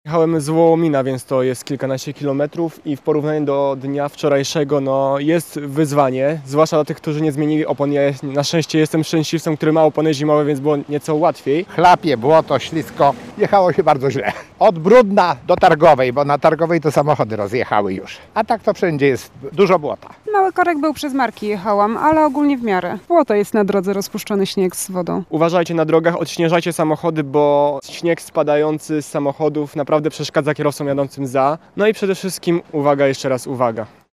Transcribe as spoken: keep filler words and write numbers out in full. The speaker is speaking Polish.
Jechałem z Wołomina, więc to jest kilkanaście kilometrów i w porównaniu do dnia wczorajszego no, jest wyzwanie, zwłaszcza dla tych, którzy nie zmienili opon. Ja na szczęście jestem szczęśliwcem, który ma opony zimowe, więc było nieco łatwiej. Chlapie, błoto, ślisko. Jechało się bardzo źle. Od Brudna do Targowej, bo na Targowej to samochody rozjechały już. A tak to wszędzie jest dużo błota. Mały korek był przez Marki jechałam, ale ogólnie w miarę. Błoto jest na drodze, rozpuszczony śnieg z wodą. Uważajcie na drogach, odśnieżajcie samochody, bo śnieg spadający z samochodów naprawdę przeszkadza kierowcom jadącym za. No i przede wszystkim uwaga, jeszcze raz uwaga.